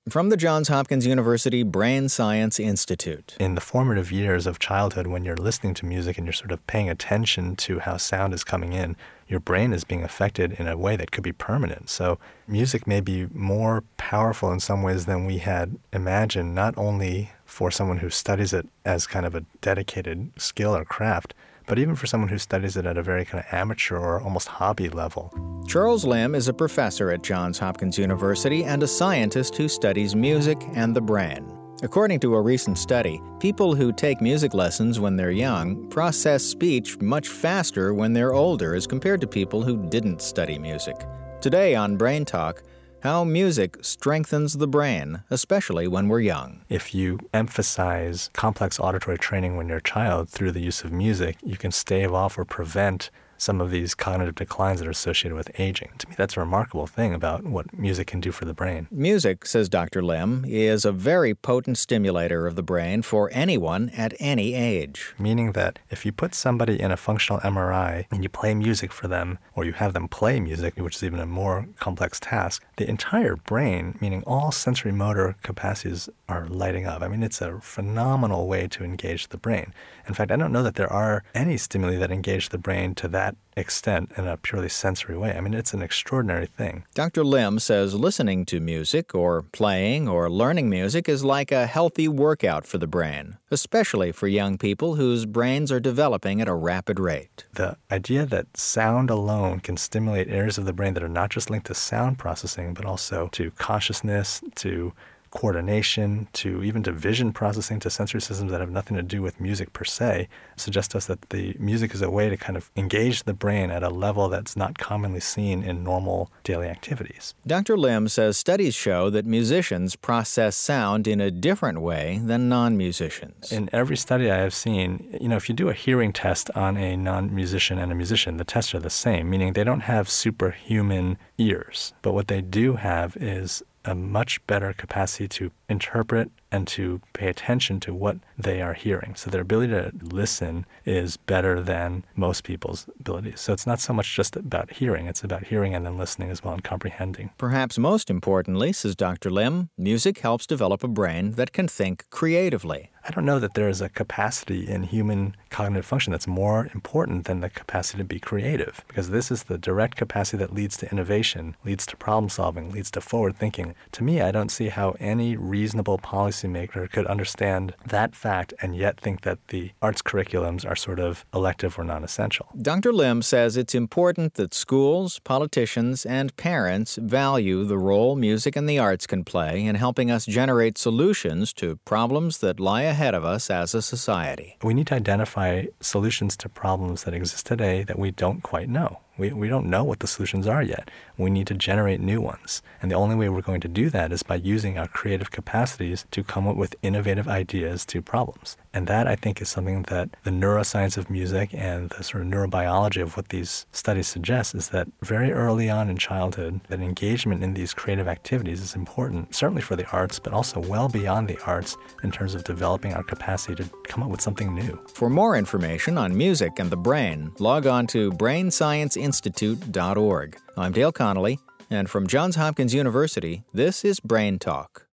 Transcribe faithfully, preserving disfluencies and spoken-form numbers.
From the Johns Hopkins University Brain Science Institute. In the formative years of childhood, when you're listening to music and you're sort of paying attention to how sound is coming in, your brain is being affected in a way that could be permanent. So music may be more powerful in some ways than we had imagined, not only for someone who studies it as kind of a dedicated skill or craft, but even for someone who studies it at a very kind of amateur or almost hobby level. Charles Lim is a professor at Johns Hopkins University and a scientist who studies music and the brain. According to a recent study, people who take music lessons when they're young process speech much faster when they're older as compared to people who didn't study music. Today on Brain Talk, how music strengthens the brain, especially when we're young. If you emphasize complex auditory training when you're a child through the use of music, you can stave off or prevent some of these cognitive declines that are associated with aging. To me, that's a remarkable thing about what music can do for the brain. Music, says Doctor Lim, is a very potent stimulator of the brain for anyone at any age. Meaning that if you put somebody in a functional M R I and you play music for them, or you have them play music, which is even a more complex task, the entire brain, meaning all sensory motor capacities, are lighting up. I mean, it's a phenomenal way to engage the brain. In fact, I don't know that there are any stimuli that engage the brain to that extent in a purely sensory way. I mean, it's an extraordinary thing. Doctor Lim says listening to music or playing or learning music is like a healthy workout for the brain, especially for young people whose brains are developing at a rapid rate. The idea that sound alone can stimulate areas of the brain that are not just linked to sound processing, but also to consciousness, to coordination, to even to vision processing, to sensory systems that have nothing to do with music per se, suggests to us that the music is a way to kind of engage the brain at a level that's not commonly seen in normal daily activities. Doctor Lim says studies show that musicians process sound in a different way than non-musicians. In every study I have seen, you know, if you do a hearing test on a non-musician and a musician, the tests are the same, meaning they don't have superhuman ears. But what they do have is a much better capacity to interpret and to pay attention to what they are hearing. So their ability to listen is better than most people's abilities. So it's not so much just about hearing, it's about hearing and then listening as well and comprehending. Perhaps most importantly, says Doctor Lim, music helps develop a brain that can think creatively. I don't know that there is a capacity in human cognitive function that's more important than the capacity to be creative, because this is the direct capacity that leads to innovation, leads to problem solving, leads to forward thinking. To me, I don't see how any reasonable policymaker could understand that fact and yet think that the arts curriculums are sort of elective or non-essential. Doctor Lim says it's important that schools, politicians, and parents value the role music and the arts can play in helping us generate solutions to problems that lie ahead of us as a society. We need to identify solutions to problems that exist today that we don't quite know. We, we don't know what the solutions are yet. We need to generate new ones. And the only way we're going to do that is by using our creative capacities to come up with innovative ideas to problems. And that, I think, is something that the neuroscience of music and the sort of neurobiology of what these studies suggest is that very early on in childhood, that engagement in these creative activities is important, certainly for the arts, but also well beyond the arts in terms of developing our capacity to come up with something new. For more information on music and the brain, log on to brain science institute dot org. I'm Dale Connolly, and from Johns Hopkins University, this is Brain Talk.